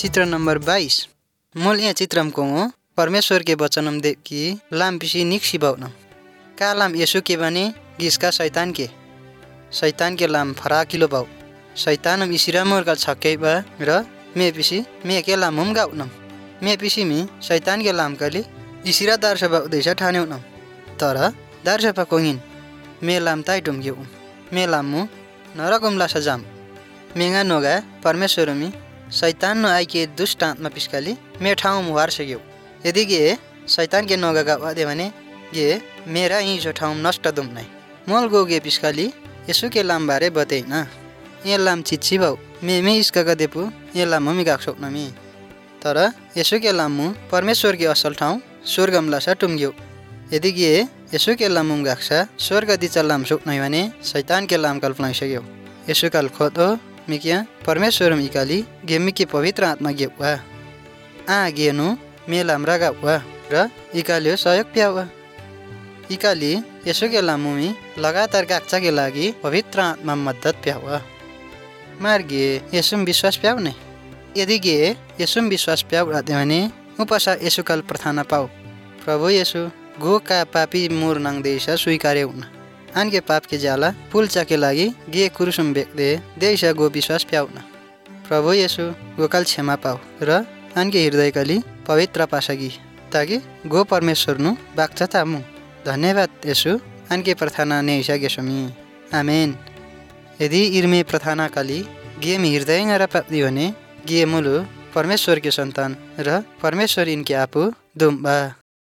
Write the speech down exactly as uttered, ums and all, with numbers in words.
चित्र नंबर बाईस मूल ये चित्रम को परमेश्वर के वचनम दे की लाम पिसी निक्सी बाउन का लाम यीशु के बने गिसका शैतान के शैतान के लाम फरा किलो बाउ शैतानम इसिरा मोर का छक्के बा र मे पिसी मे के लाम हम गाउनम मे पिसी मी शैतान के लाम कली इसिरा दार्श बाउ देशा ठानेउनम तर दार्श पकोइन मे लाम ताइ डुमग्यौ मे लाम मु नरकमला सजाम मेगा नोगा परमेश्वर मी शैतान नो आइके दुष्ट आत्मा पिस्काली मे ठाउँ मुहार सक्यौ यदि गे शैतान के नोगा गा वादे भने गे मेरा ही जो ठाउँ नष्ट दुम नै मोल गो गे पिस्काली यसु के लाम बारे बते न ये लाम चिच्ची बाउ मे मे इसका गा देपु ये लाम ममी गाक सक्न मी तर यसु के लाम मु परमेश्वर के असल ठाउँ स्वर्गमला सा टुमग्यौ यदि गे यसु के लाम मुम गाक्सा स्वर्ग दिचा लाम सक्नै भने शैतान के लाम कल्पना सक्यौ यसु काल खोदो मिकिया परमेश्वर मिकाली गेमी के पवित्र आत्मा गेवा आ गेनु मेलाम रागा वा र इकालियो सहयोग प्यावा इकाली यसो के लामुमी लगातार काक्षा के लागि पवित्र आत्मा मद्दत प्यावा मार्गे यसुम विश्वास प्याउ नै यदि गे यसुम विश्वास प्याउ राते भने उपसा यसु काल प्रार्थना पाउ प्रभु यसु गो का पापी मोर नङ देशा स्वीकार्य हुन आनके पाप के जाला पुलचा के लागि गे कुरुसुम बेक्दे देशा गो विश्वास प्याउन प्रभु येशु गोकाल क्षमा पाउ र आनके हृदय कली पवित्र पासगी ताकि गो परमेश्वर नु बाक्चा तामु धन्यवाद येशु आनके प्रार्थना ने ईशा गेसमी आमेन यदि इर्मे प्रार्थना कली गे मी हृदय ngara पाप्दी भने गे मुलु परमेश्वर के सन्तान र परमेश्वर इनके आफू दुम्बा